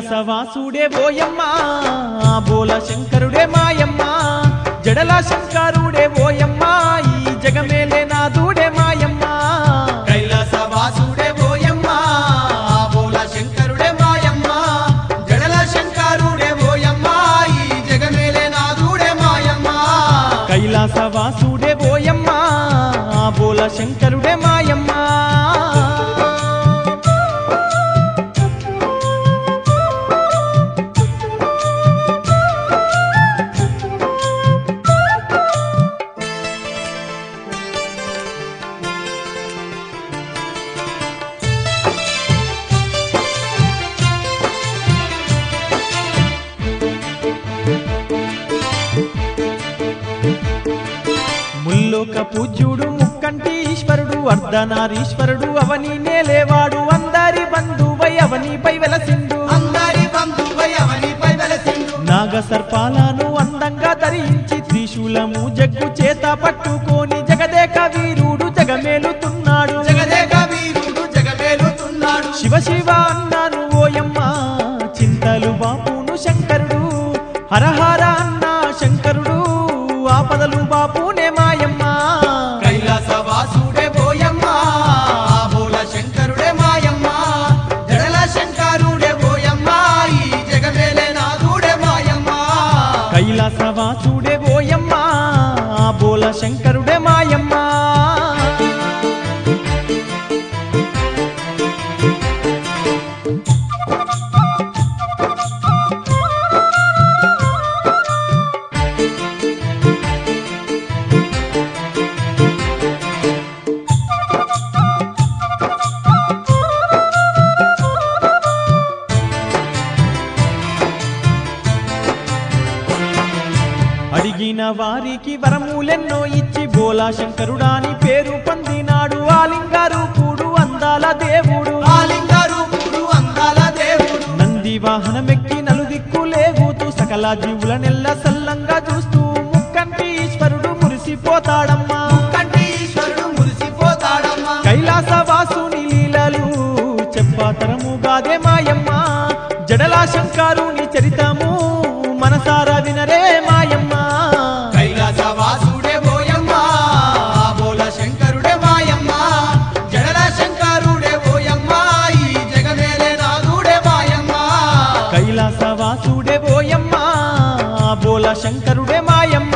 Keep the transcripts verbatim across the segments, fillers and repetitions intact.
కైలాసవాసుడే ఓయమ్మ బోల శంకరుడే మాయమ్మ జడల శంకరుడే ఓయమ్మ ఈ జగమేలే నాదుడే మాయమ్మ కైలాసవాసుడే ఓయమ్మ బోల శంకరుడే మాయమ్మ జడల శంకరుడే ఓయమ్మ ఈ జగమేలే నాదుడే మాయమ్మ కైలాసవాసుడే ఓయమ్మ బోల శంకరుడే మాయమ్మ ముల్లోక పూజ్యుడు ముక్కంటి ఈశ్వరుడు అర్ధనారీశ్వరుడు అవని నేలేవాడు అందరి బంధువై అవనిపై వెలసిండు అందరి బంధువై అవనిపై వెలసిండు నాగ సర్పాలను అందంగా ధరించి త్రిశూలము జగ్గు చేత పట్టుకొని జగదేక వీరుడు జగమేలుతున్నాడు జగదేక వీరుడు జగమేలుతున్నాడు శివ శివ అన్నాను ఓయమ్మ చింతలు బాపును శంకరుడు హరహర అన్న శంకరుడు ఆపదలు బాపునే మాయమ్మ కైలాసవాసుడే ఓయమ్మ బోల శంకరుడే మాయమ్మ జడల శంకరుడే ఓయమ్మ ఈ జగమేలే నాదుడే మాయమ్మ కైలాసవాసుడే ఓయమ్మ బోల శంకరుడే మాయమ్మ అడిగిన వారికి వరములెన్నో ఇచ్చి బోలా శంకరుడాని పేరు పొందినాడు ఆలింగారూపుడు అందాల దేవుడు ఆలింగారూపుడు అందాల దేవుడు నంది వాహనమెక్కి నలుదిక్కులేగుతూ సకల జీవుల నెల్ల సల్లంగా చూస్తూ ముక్కంటి ఈశ్వరుడు మురిసిపోతాడమ్మా కంటి ఈశ్వరుడు మురిసిపోతాడమ్మా కైలాసవాసుని లీలలు చెప్పాతరముగాదే మాయమ్మ జడల శంకరుని చరితము మనసారా వినరే మాయమ్మ కైలాసవాసుడే ఓయమ్మ బోల శంకరుడే మాయమ్మ జడల శంకరుడే ఓయమ్మ ఈ జగమేలే నాదుడే మాయమ్మ కైలాసవాసుడే ఓయమ్మ బోల శంకరుడే మాయమ్మ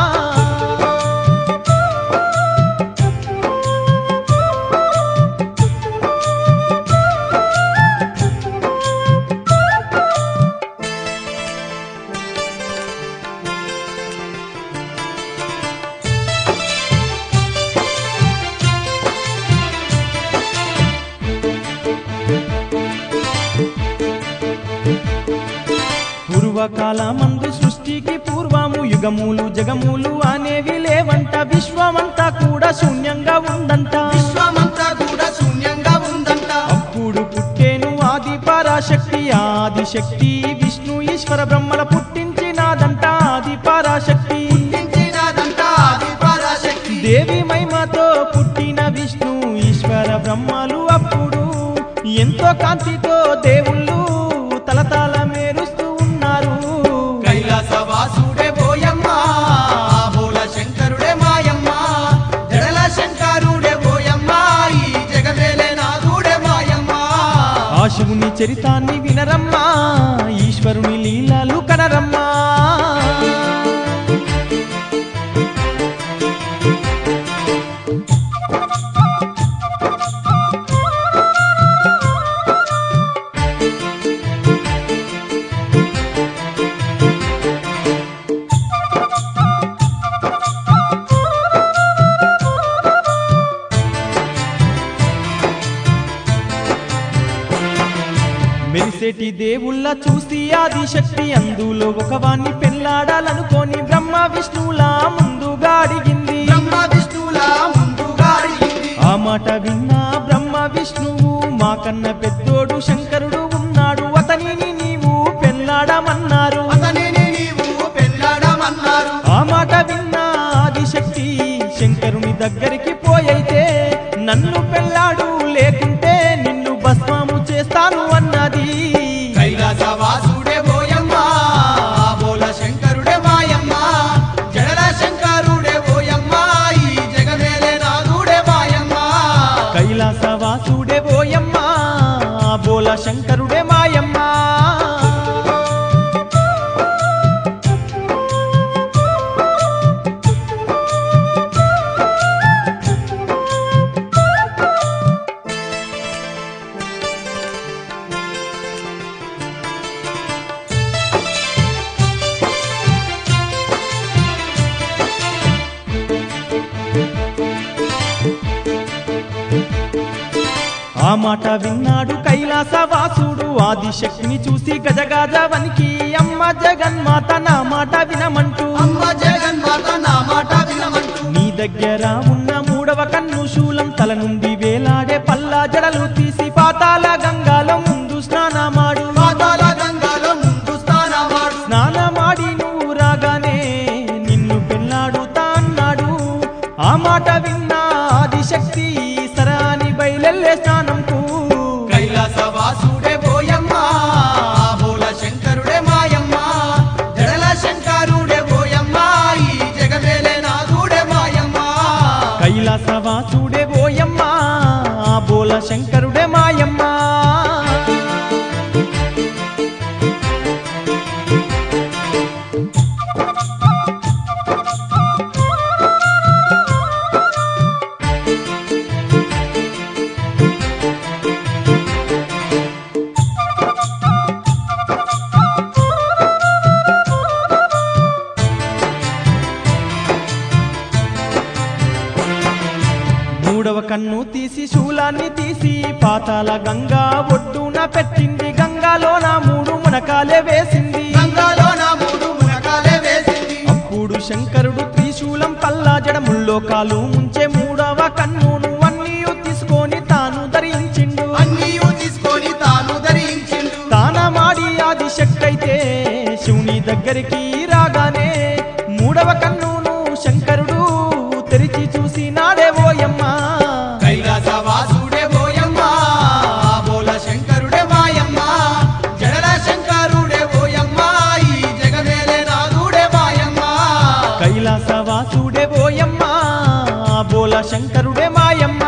పూర్వకాలమందు సృష్టికి పూర్వము యుగములు జగములు అనేవి లేవంట విశ్వమంతా కూడా శూన్యంగా ఉందంట విశ్వమంతా కూడా శూన్యంగా ఉందంట అప్పుడు పుట్టేను ఆది పరాశక్తి ఆది శక్తి విష్ణు ఈశ్వర బ్రహ్మల పుట్టించినాదంట ఆది పరాశక్తి పుట్టించినాదంట ఆది పరాశక్తి దేవి మహిమతో పుట్టిన విష్ణు ఈశ్వర బ్రహ్మలు అప్పుడు ఎంతో కాంతితో దేవుళ్ళు తలతల మేరుస్తూ ఉన్నారు కైలాసవాసుడే ఓయమ్మ బోల శంకరుడే మాయమ్మ జడల శంకరుడే ఓయమ్మ ఈ జగమేలే నాదుడే మాయమ్మ ఆ శివుని చరితాన్ని వినరమ్మా ఈశ్వరుని లీలలు కనరమ్మా మెరిసేటి దేవుళ్ళ చూసి ఆది శక్తి అందులో ఒకవాన్ని పెళ్లాడాలనుకొని బ్రహ్మ విష్ణువులా ముందుగా అడిగింది బ్రహ్మ విష్ణువుల ముందుగా అడిగింది ఆ మాట విన్నా బ్రహ్మ విష్ణువు మాకన్న పెద్దోడు శంకరుడు ఉన్నాడు అతనిని నీవు పెళ్లాడమన్నారు అతనిని నీవు పెళ్ళాడమన్నారు ఆ మాట విన్నా ఆది శక్తి శంకరుని దగ్గరికి పోయైతే నన్ను పెళ్లాడు లేకుంటే నిన్ను భస్మము చేస్తాను అన్నది కైలాస శంకరుడే మాయమ్మ. ఆ మాట విన్నాడు కైలాసవాసుడు ఆదిశక్తిని చూసి గజగజ వనికి అమ్మ జగన్మాత నా మాట వినమంటూ అమ్మ జగన్మాత నా మాట వినమంటూ నీ దగ్గర ఉన్న మూడవ కన్ను శూలం తల నుండి వేలాడే పల్లా జడలు తీసి పాతాల గంగాలో ముందు స్నానమాడు. పాతాళ గంగాలో ముందు స్నానమాడు. స్నానమాడి నువ్వు రాగానే నిన్ను పెళ్ళాడుతా అన్నాడు. ఆ మాట విన్నా ఆదిశక్తి సరాని బయలెల్లే స్నానంకు. కైలాసవాసుడే పోయమ్మ బోల శంకరుడే మాయమ్మ జడల శంకరుడే పోయమ్మ ఈ జగమేలే నాథుడే మాయమ్మ. కైలాసవాసుడే ఓయమ్మ బోల శంకరుడే మాయమ్మ. మూడవ కన్ను తీసి శూలాన్ని తీసి పాతాల గంగా ఒడ్డున పెట్టింది. గంగాలో నా మూడు మునకాలే వేసింది. గంగాలో నా మూడు మునకాలే వేసింది. అప్పుడు శంకరుడు త్రిశూలం పల్లా జడముల్లో కాలు ముంచే మూడవ కన్నును అన్నీయు తీసుకొని తాను ధరించిండు. అన్నీయు తీసుకొని తాను ధరించిండు. తానమాడి ఆదిశక్తైతే శివుని దగ్గరికి రాగానే మూడవ కన్నును శంకరుడు తెరిచి చూసి నాడే ఓయమ్మ. కైలాసవాసుడే పోయమ్మ బోల శంకరుడే మాయమ్మ జడల శంకరుడే పోయమ్మ ఈ జగమేలే నాథుడే మాయమ్మ. కైలాసవాసుడే ఓయమ్మ బోల శంకరుడే మాయమ్మ.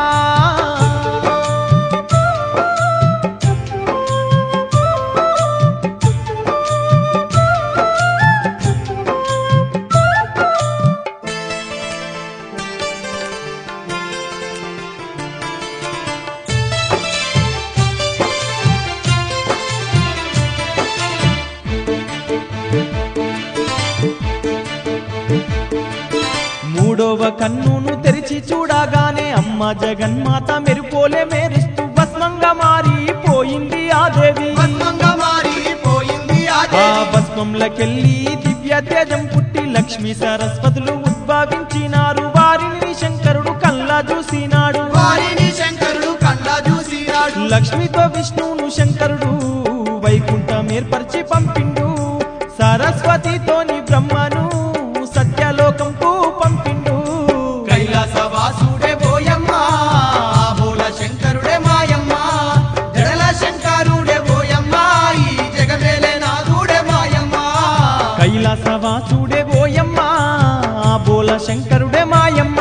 మూడవ కన్నును తెరిచి చూడగానే అమ్మ జగన్మాత మెరుపోలే మేరుస్తూ భస్మంగా మారిపోయింది ఆ దేవి. భస్మంగా మారిపోయింది ఆ ఆ దేవి. భస్మంలకెళ్ళి దివ్య తేజం పుట్టి లక్ష్మీ సరస్వతులు ఉద్భవించినారు. వారిని శంకరుడు కల్లా చూసినాడు. వారిని శంకరుడు కళ్ళ చూసినాడు. లక్ష్మితో విష్ణువును శంకరుడు వైకుంఠం ఏర్పరిచి పంపిండు. సరస్వతితోని బ్రహ్మను సత్యలోకంకు పంపిండు. కైలాసవాసుడే పోయమ్మ బోల శంకరుడే మాయమ్మ జడల శంకరుడే పోయమ్మ ఈ జగమేలే నాథుడే మాయమ్మ. కైలాసవాసుడే ఓయమ్మ బోల శంకరుడే మాయమ్మ.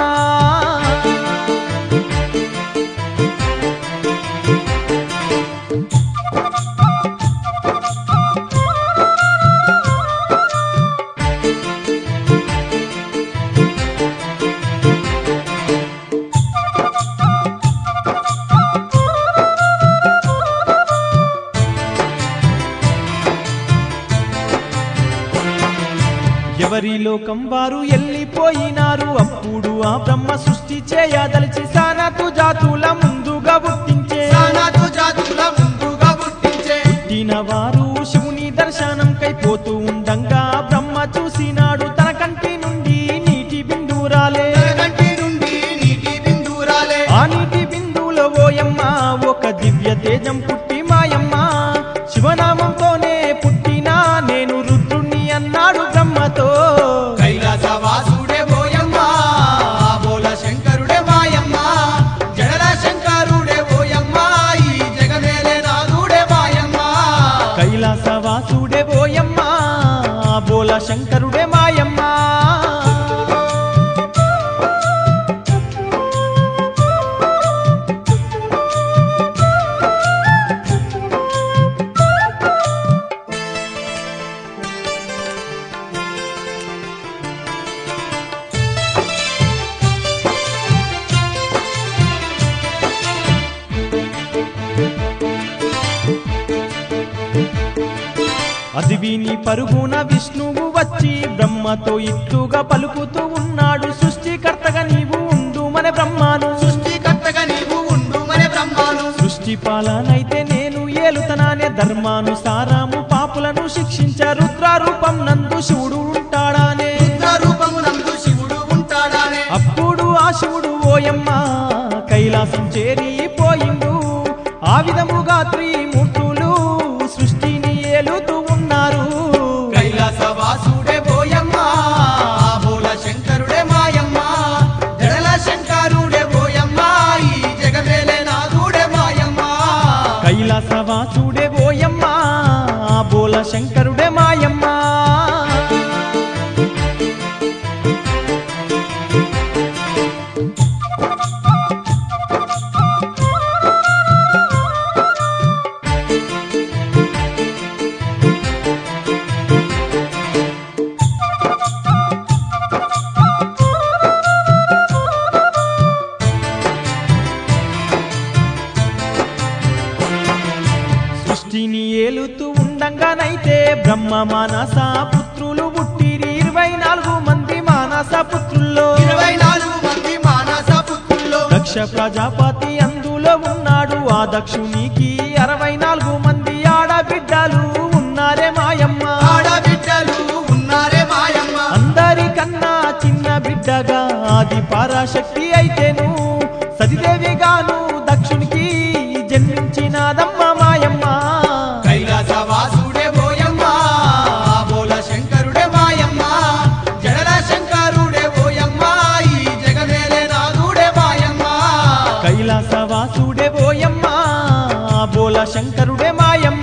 ఎవరి లోకం వారు ఎల్లిపోయినారు. అప్పుడు ఆ బ్రహ్మ సృష్టి చేయదలిచి సానతు జాతుల ముందుగా పుట్టించే. సానాతు జాతుల ముందుగా పుట్టించే. పుట్టిన వారు శివుని దర్శనం కైపోతూ ఉండంగా బ్రహ్మ చూసినాడు. తన కంటి నుండి నీటి బిందురాలే. తన కంటి నుండి నీటి బిందురాలే. ఆ నీటి బిందువులో ఓయమ్మ ఒక దివ్య తేజం పుట్టి మాయమ్మ. శివనామంతోనే పుట్టినా నేను రుద్రుణ్ణి అన్నాడు బ్రహ్మతో. కైలాసవాసుడే పోయమ్మ బోల శంకరుడే మాయమ్మ జడల శంకరుడే పోయమ్మ ఈ జగమేలే నాథుడే మాయమ్మ. కైలాసవాసుడే ఓయమ్మ బోల శంకరుడే మాయమ్మ. అది విని పరుగున విష్ణువు వచ్చి బ్రహ్మతో ఇట్లుగా పలుకుతూ ఉన్నాడు, సృష్టికర్తగా నీవు ఉండు మన బ్రహ్మాను, సృష్టికర్తగా నీవు ఉండు మన బ్రహ్మాను. సృష్టి పాలనైతే నేను ఏలుతనానే, ధర్మానుసారము పాపులను శిక్షించ రుద్రారూపం నందు శివుడు ఉంటాడానే, రూపము నందు శివుడు ఉంటాడానే. అప్పుడు ఆ శివుడు ఓయమ్మ కైలాసం చేరిపోయిండు, ఆ విధముగా త్రిమూర్తులు సృష్టిని ఏలుతూ ఉన్నారు. కైలాస వాసుడే బోయమ్మ, బోల శంకరుడే మాయమ్మ, జడల శంకరుడే బోయమ్మ, ఈ జగమేలే నాథుడే మాయమ్మ. కైలాస వాసుడే ఓయమ్మ బోల శంకరుడే మాయమ్మ. సృష్టిని ఏలుతూ ఉండంగానైతే బ్రహ్మ మానస పుత్రులు పుట్టిరి, ఇరవై నాలుగు మంది మానస పుత్రుల్లో ఇరవై నాలుగు మంది మానస పుత్రుల్లో దక్ష ప్రజాపతి అందులో ఉన్నాడు, ఆ దక్షునికి అరవై నాలుగు మంది ఆడబిడ్డలు ఉన్నారే మాయమ్మ, ఆడబిడ్డలు ఉన్నారే మాయమ్మ. అందరికన్నా చిన్న బిడ్డగా ఆది పరాశక్తి అయితేను సతిదేవిగాను దక్షునికి జన్మించినదమ్మ మాయమ్మ. కైలాస వాసుడే బోయమ్మ, బోల శంకరుడే మాయమ్మ, జడల శంకరుడే బోయమ్మ, ఈ జగమేలే నాథుడే మాయమ్మ. కైలాస వాసుడే ఓయమ్మ బోల శంకరుడే మాయమ్మ.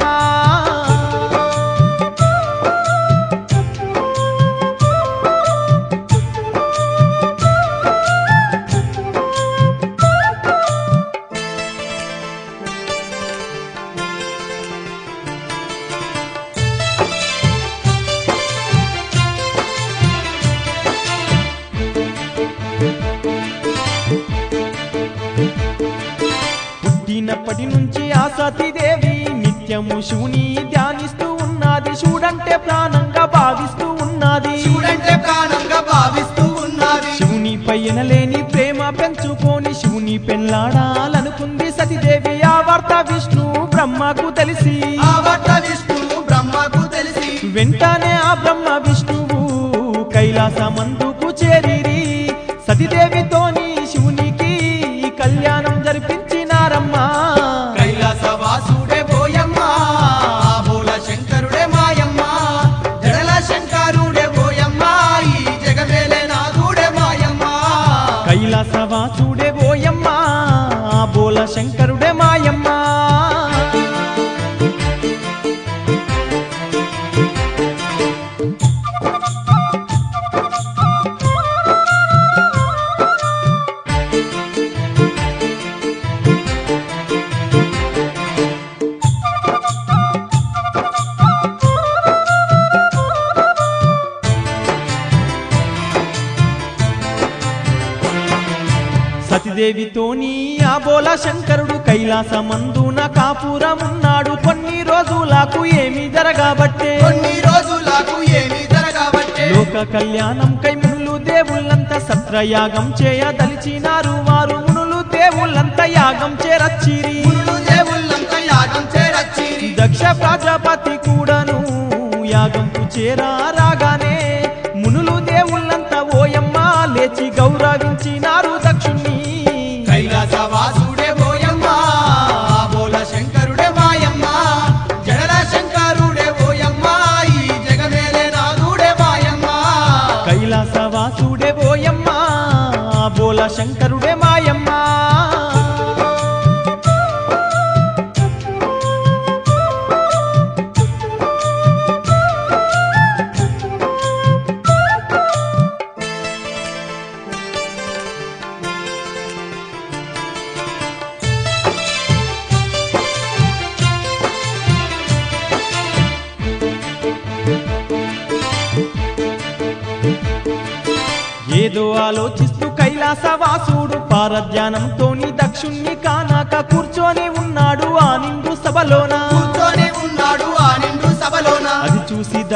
పుట్టినప్పటి నుంచి ఆ సతీదేవి నిత్యము శివుని ధ్యానిస్తూ ఉన్నది, శివుడంటే ప్రాణంగా భావిస్తూ ఉన్నది, శివుడంటే ప్రాణంగా భావిస్తూ ఉన్నది. శివుని పైన లేని ప్రేమ పెంచుకొని శివుని పెళ్ళాడాలనుకుంది సతీదేవి. ఆ వార్త విష్ణు బ్రహ్మకు తెలిసి, ఆ వార్త విష్ణువు బ్రహ్మకు తెలిసి, వెంటనే ఆ బ్రహ్మ విష్ణువు కైలాసమందుకు చేరిరి, సతీదేవితోని శివునికి కళ్యాణం జరిపించినారమ్మా. కైలాస వాసుడే బోయమ్మ, బోల శంకరుడే మాయమ్మ, జడల శంకరుడే బోయమ్మ, ఈ జగమేలే నాథుడే మాయమ్మ. కైలాస వాసుడే ఓయమ్మ బోల శంకరుడే మాయమ్మ. సతిదేవితోని ఆ బోల శంకరుడు కైలాసమందున కాపురమున్నాడు, కొన్ని రోజులకు ఏమి జరగబట్టే, కొన్ని రోజులకు ఏమి జరగబట్టే, లోక కళ్యాణం కై మునులు దేవుళ్ళంతా సత్రయాగం చేయదలిచినారు, వారు మునులు దేవుళ్ళంతా యాగం చేరచ్చిరి, మునులు దేవుళ్ళంతా యాగం చేరచ్చిరి. దక్ష ప్రజాపతి కూడాను యాగంకు చేరాగానే మునులు దేవుళ్ళంతా ఓయమ్మ లేచి గౌరవించినారు దక్షుణ్ణి. కైలాస వాసుడే బోయమ్మ, బోల శంకరుడే మాయమ్మ, జడల శంకరుడే బోయమ్మ, ఈ జగమేలే నాథుడే మాయమ్మ. కైలాస వాసుడే ఓయమ్మ బోల శంకరుడే మాయమ్మ. ఏదో ఆలోచిస్తూ కైలాసవాసుడు పారధ్యానంతోని దక్షుణ్ణి కానాక కూర్చొని ఉన్నాడు ఆ నిండు సభలోన. కూర్చొని ఉన్నాడు ఆ నిండు సభలోన. అది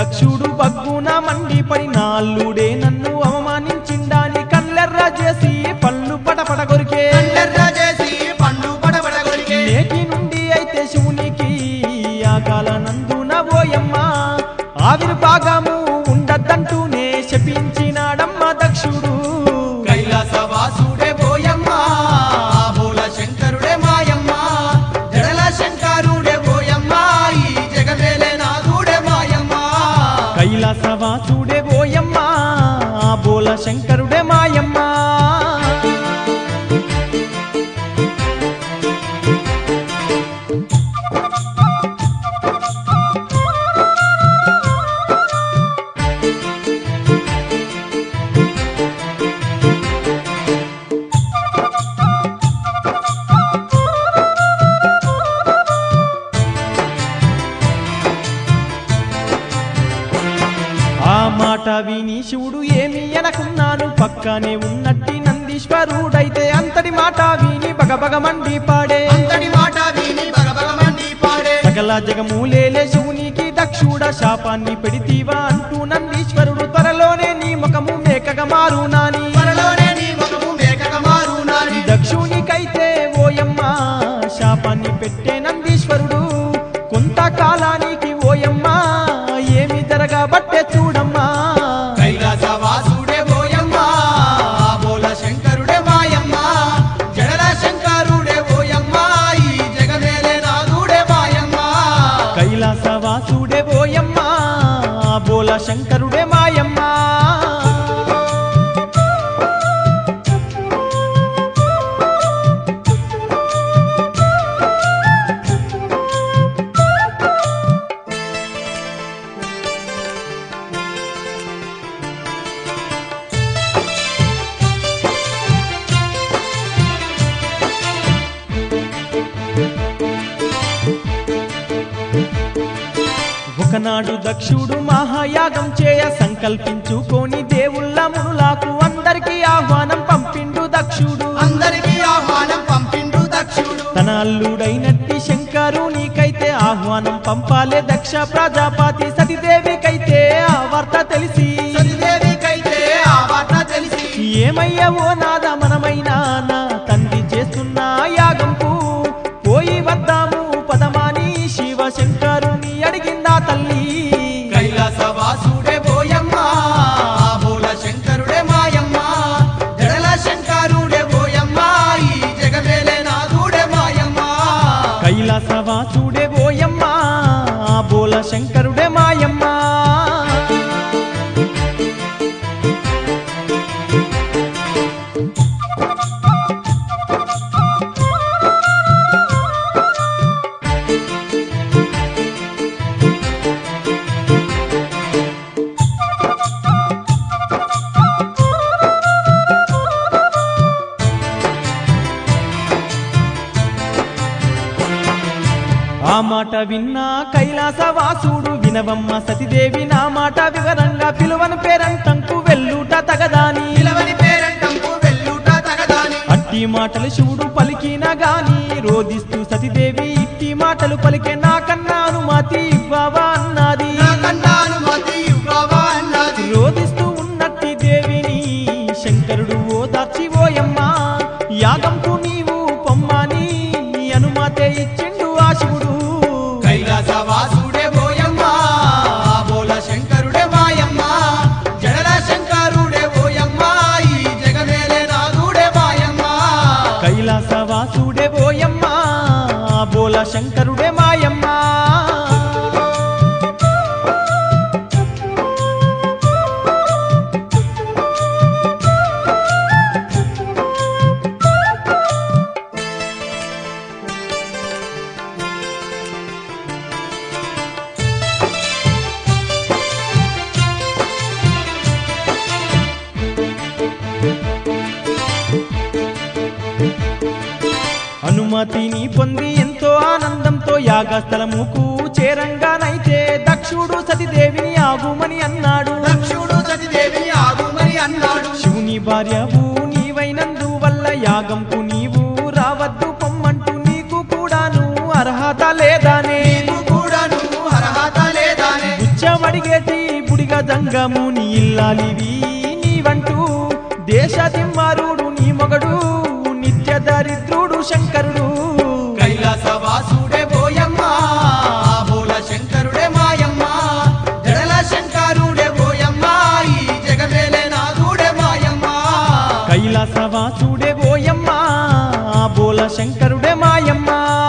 దక్షుడు బగ్గున మండిపడి నాల్లుడే నన్ను అవమానించిండాని కళ్ళెర్ర చేసి పళ్ళు పటపట కొరికే కండెర్ర చేసి పండు పడబడ కొరికే నేటి నుండి అయితే శివునికి యాగాల నందున ఓయమ్మ ఆవిర్భాగము ఉండద్దంటూనే శపించినాడమ్మ దక్షుడు కైలాసవాసుడే ఓయమ్మ ఆబోల శంకరుడే మాయమ్మ జడల శంకరుడే ఓయమ్మ ఈ జగమేలే నాథుడే మాయమ్మ కైలాసవాసుడే ఓయమ్మ బోల శంకరుడే మాయమ్మ ఆ మాట విని శివుడు ఏమి అనకున్నాను పక్కనే ఉన్నట్టి నందీశ్వరుడైతే అంతటి మాట విని బగబగ మండి పాడే అంతటి మాట విని భగభగమండి పాడే సకల జగమూలేలే శివునికి దక్షుడ శాపాన్ని పెడితీవా అంటూ నందీశ్వరుడు త్వరలోనే నీ ముఖము మేకగా మారునాని త్వరలోనే నీ ముఖము మేకగా మారునాని దక్షునికైతే ఓయమ్మ శాపాన్ని పెట్టే నందీశ్వరుడు కొంతకాలానికి ఓయమ్మ ఏమి జరగబట్టే చూడమ్మా కైలాసవాసుడే ఓయమ్మ ఆబోల శంకరుడే మాయమ్మ జడల శంకరుడే ఓయమ్మ ఈ జగమేలే నాథుడే మాయమ్మ కైలాసవాసుడే ఓయమ్మ బోల శంకరుడే మాయమ్మ ఒకనాడు దక్షుడు మహాయాగం చేయ సంకల్పించుకొని దేవుళ్ళ మునులకు అందరికీ ఆహ్వానం పంపిండు దక్షుడు అందరికీ ఆహ్వానం పంపిండు దక్షుడు తన అల్లుడైనట్టి శంకరునికైతే ఆహ్వానం పంపాలే దక్ష ప్రజాపతి సతీదేవికైతే ఆ వార్త తెలిసి సతీదేవికైతే ఆ వార్త తెలిసి ఏమయ్యవో నాద మనమైనా నా తండ్రి చేస్తున్న యాగంకు పోయి వద్దాము పదమాని శివ శంకరుని అడిగిందా తల్లి కైలాసవాసుడే ఓయమ్మ ఆబోల శంకరుడే మాయమ్మ జడల శంకరుడే ఓయమ్మ ఈ జగమేలే నాథుడే మాయమ్మ కైలాసవాసుడే ఓయమ్మ బోల శంకరుడే మాయమ్మ ఆ మాట విన్నా కైలాసవాసుడు వినవమ్మ సతీదేవి నా మాట వివరంగా పిలువని పేరంటంకు వెళ్ళుట తగదాని పిలవని పేరంటంకు వెళ్ళుట తగదాని అట్టి మాటలు శివుడు పలికిన గాని రోదిస్తూ సతీదేవి ఇట్టి మాటలు పలికే నాకన్నా అనుమతి ఇవ్వవా అన్నది నాకన్నా అనుమతి ఇవ్వవా అన్నది రోదిస్తూ ఉన్నట్టి దేవిని శంకరుడు ఓదార్చి ఓయమ్మ యాగంకు నీవు పొమ్మని అనుమతే ఇచ్చిండు ఆ శివుడు కైలాసవాసుడే ఓయమ్మ ఆబోల శంకరుడే మాయమ్మ జడల శంకరుడే ఓయమ్మ ఈ జగమేలే నాథుడే మాయమ్మ కైలాసవాసుడే ఓయమ్మ బోల శంకరుడే మాయమ్మ అనుమతిని పొంది ఎంతో ఆనందంతో యాగస్థలముకు చేరంగానైతే దక్షుడు సతీదేవిని ఆగుమని అన్నాడు దక్షుడు సతీదేవిని ఆగుమని అన్నాడు శివుని భార్యవు నీవైనందు వల్ల యాగంకు నీవు రావద్దు పొమ్మంటూ నీకు కూడాను అర్హత లేదానే నీకు కూడాను అర్హత లేదానే ఉచ్చమడిగేటి గంగముని ఇల్లాలివి నీవంటూ దేశ తిమ్మారుడు నీ మొగడు నిత్య దరిద్రుడు శంకరుడు కైలాసవాసుడే బోయమ్మ బోల శంకరుడే మాయమ్మ జడల శంకరుడే బోయమ్మ ఈ జగమేలే నాథుడే మాయమ్మ కైలాసవాసుడే ఓయమ్మ బోల శంకరుడే మాయమ్మ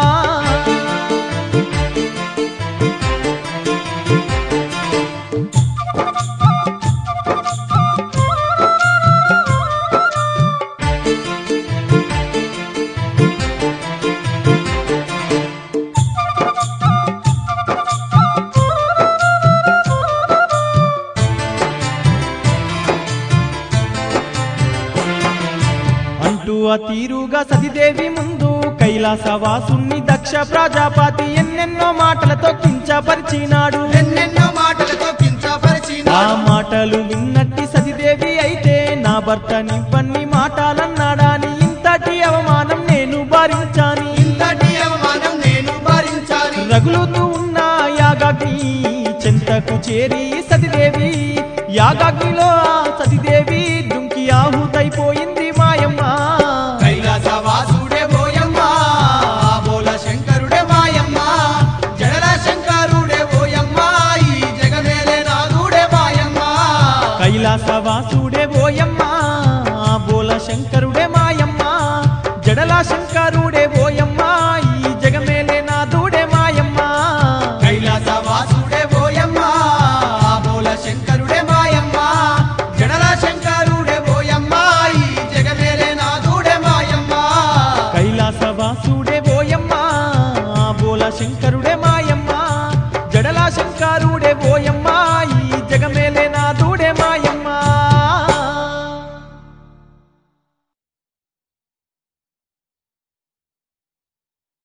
అంటూ ఆ తీరుగా సతిదేవి ముందు కైలాసవాసుని దక్ష ప్రజాపతి ఎన్నెన్నో మాటలతో కించపరిచినాడు ఎన్నెన్నో మాటలతో ఆ కించపరిచినాడు మాటలు విన్నట్టి సతిదేవి అయితే నా భర్తని పన్ని మాటలన్నాడాని ఇంతటి అవమానం నేను భరించాని ఇంతటి అవమానం నేను భరించాలి రగులుతూ ఉన్న యాగాగ్ని చెంతకు చేరి సతిదేవి యాగాగ్నిలో ఆ సతిదేవి దుంకి ఆహుతైపోయింది మాయమ్మ కైలాసవాసుడే బోయమ్మ బోల శంకరుడే మాయమ్మ జడల శంకరుడే బోయమ్మ ఈ జగమేలే నాథుడే మాయమ్మ కైలాసవాసుడే ఓయమ్మ బోల శంకరుడే మాయమ్మ జడల శంకరుడే